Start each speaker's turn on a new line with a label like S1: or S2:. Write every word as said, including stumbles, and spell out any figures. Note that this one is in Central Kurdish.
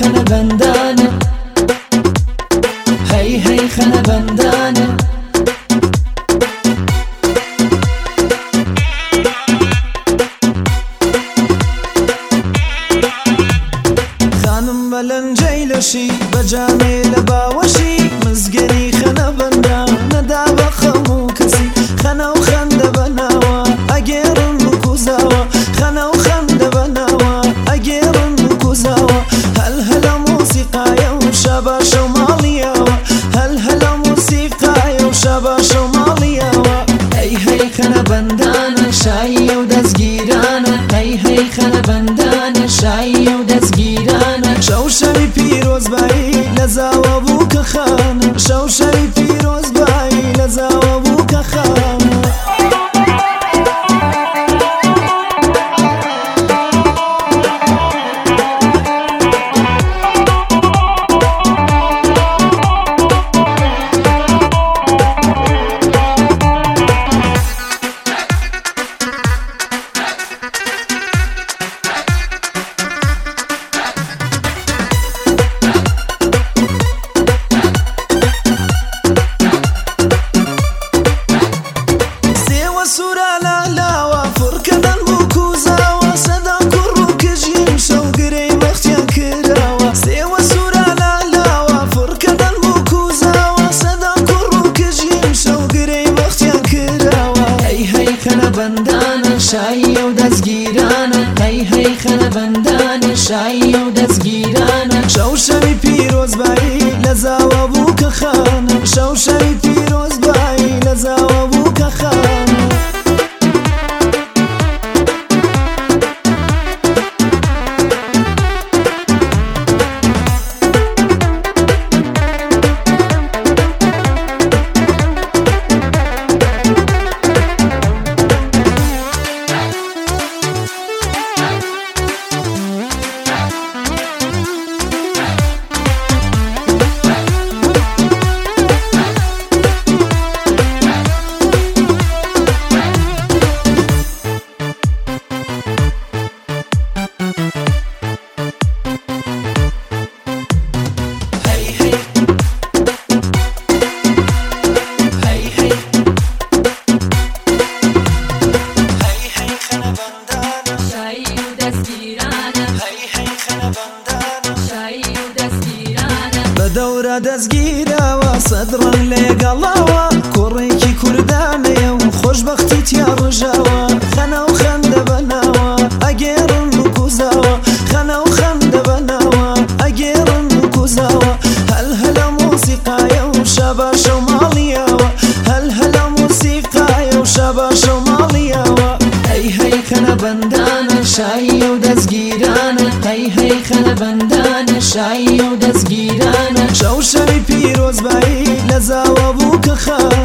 S1: خەنە بەندانە هەی هەی خەنە بەندانە خانم بەلەنجەی لەشی بەجامێ لە باوەشی مزگەری خەنە بەندانەدا بە خەموو کەسی خەنە و خەندە بەناوە ئەگێڕن و کوزاوە خەنە و خەندە بەناوە ئەگێڕن و کوزاوە هەل هەلە موسیقایە و شەباشە و ماڵیەوە هەل هەلە موسیقایە و شەباشە و ماڵیەوە هەی هەی خەنە بەندانە شاییە و دەستگیرانە هەی هەی خەنە بەندانە شاییە و دەستگیرانە شەو شەوی پیرۆزبایی لە زاوە بوو کە خانە شەو شەوی پیرۆزبایی لە زاوە بوو کە خانە شاییە و دەستگیرانە هەی هەی خەنە بەندانە شاییە و دەستگیرانە شەو شەوی پیرۆزبایی لە زاوە بوو کە خانە شەو شەوی پیرۆزبایی لە زاوە بوو کە خانە بەدەورە دەستگیرەوە سەدڕەن لێگەڵاوە کوڕێکی کوردانەیە و خۆشبەختی تیا ڕژاوە خەنە و خەندە بەناوە ئەگێڕن و کوزاوە خەنە و خەندە بەناوە ئەگێڕن و کوزاوە هەل هەلە موسیقایە و شەباشە و ماڵیەوە هەل هەلە موسیقایە و شەباشە و ماڵیەوە هەی هەی خەنە بەندانە شاییە و دەستگیرانە هەی هەی خەنە بەندانە شاییە و دەستگیرانە شەو شەوی پیرۆزبایی لە زاوە بوو کە خانە